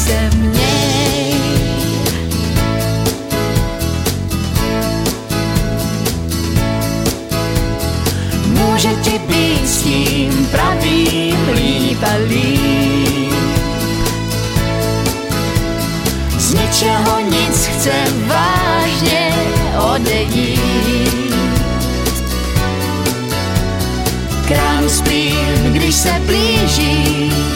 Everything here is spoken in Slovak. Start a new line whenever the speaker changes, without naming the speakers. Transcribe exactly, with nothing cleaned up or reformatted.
se měj. Může ti být s tím pravým líp a líp. Z ničeho nic chce vážně odejít. Král spí, když se blíží